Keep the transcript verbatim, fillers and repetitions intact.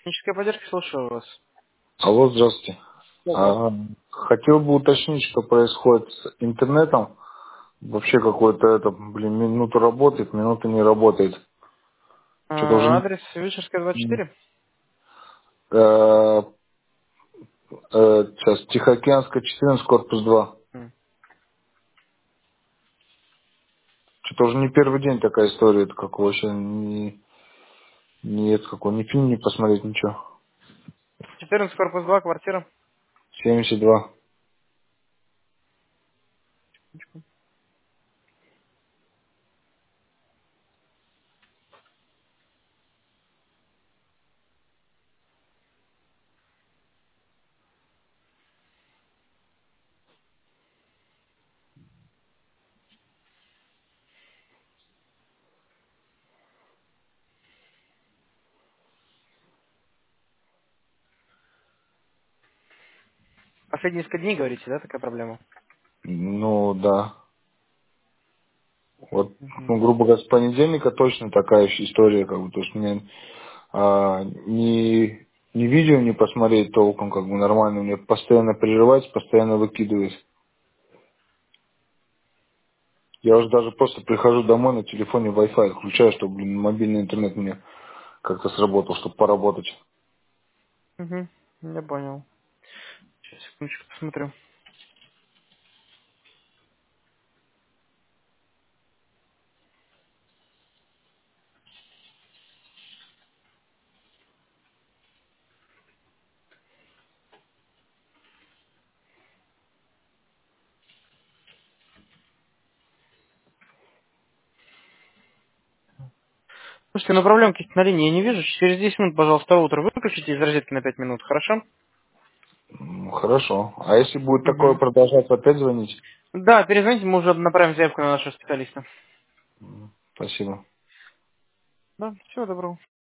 Техническая поддержка, слушаю вас. Алло, здравствуйте. Да, А, здравствуйте. хотел бы уточнить, что происходит с интернетом. Вообще какой-то это, блин, минуту работает, минуту не работает. Что-то А, уже... адрес Вишерская, двадцать четыре? Э, э, сейчас, Тихоокеанская, четырнадцать, корпус два. М. Что-то уже не первый день такая история, это как вообще не, нет, какой, ни фильм не посмотреть, ничего. четырнадцать, корпус два, квартира. семьдесят два. Последние несколько дней, говорите, да, такая проблема? Ну, да. Вот, Угу. ну, грубо говоря, с понедельника точно такая же история, как бы, то есть мне а, ни, ни видео не посмотреть толком, как бы нормально, мне постоянно прерывать, постоянно выкидывать. Я уже даже просто прихожу домой на телефоне Wi-Fi включаю, чтобы, блин, мобильный интернет мне как-то сработал, чтобы поработать. Угу. Я понял. Сейчас, секундочку, посмотрю. Слушайте, ну проблем каких-то на линии я не вижу. Через десять минут, пожалуйста, утро выключите из розетки на пять минут, хорошо? Ну, хорошо. А если будет такое Угу. продолжаться, опять звонить? Да, перезвоните, мы уже направим заявку на нашего специалиста. Спасибо. Да, всего доброго.